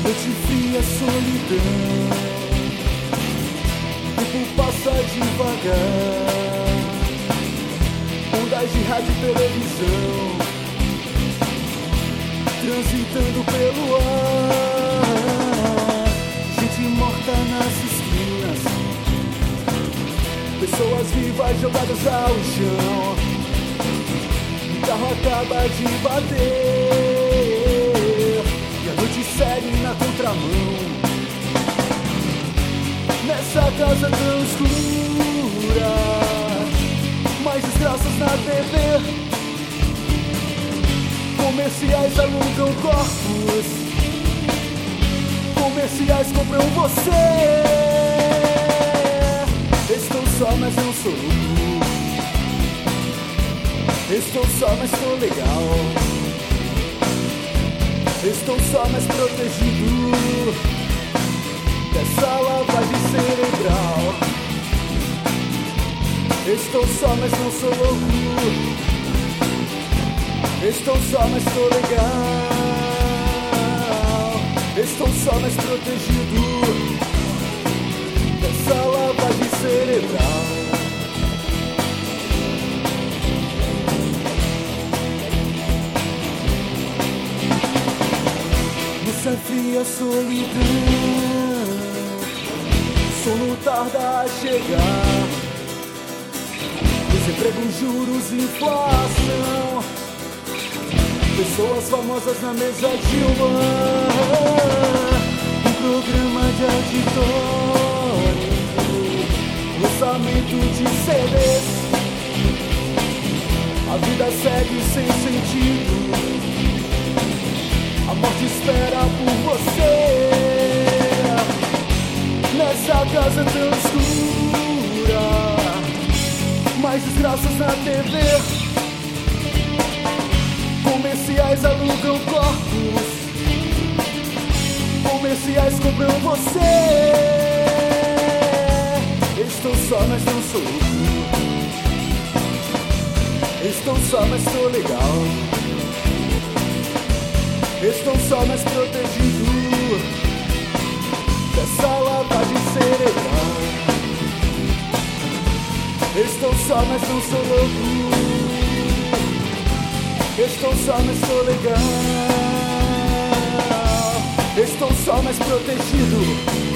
Noite fria, solidão, tempo passa devagar. Ondas de rádio e televisão transitando pelo ar. Gente morta nas esquinas, pessoas vivas jogadas ao chão. O carro acaba de bater e a noite segue na contramão. Nessa casa tão escura, mais desgraças na TV. Comerciais alugam corpos, comerciais compram você. Estou só, mas não sou louco. Estou só, mas tô legal. Estou só, mas protegido dessa lavagem cerebral. Estou só, mas não sou louco. Estou só, mas tô legal. Estou só, mas protegido dessa lavagem cerebral. Nessa fria solidão, sono tarda a chegar. Desemprego, juros, inflação, pessoas famosas na mesa de um bar. Um programa de auditório, lançamento de CDs. A vida segue sem sentido, a morte espera por você. Nessa casa tão escura, mais desgraças na TV. Comerciais alugam corpos, comerciais compram você. Estou só, mas não sou louco. Estou só, mas tô legal. Estou só, mas protegido dessa lavagem cerebral. Estou só, mas não sou louco. Estou só, mas tô legal. Estou só, mas protegido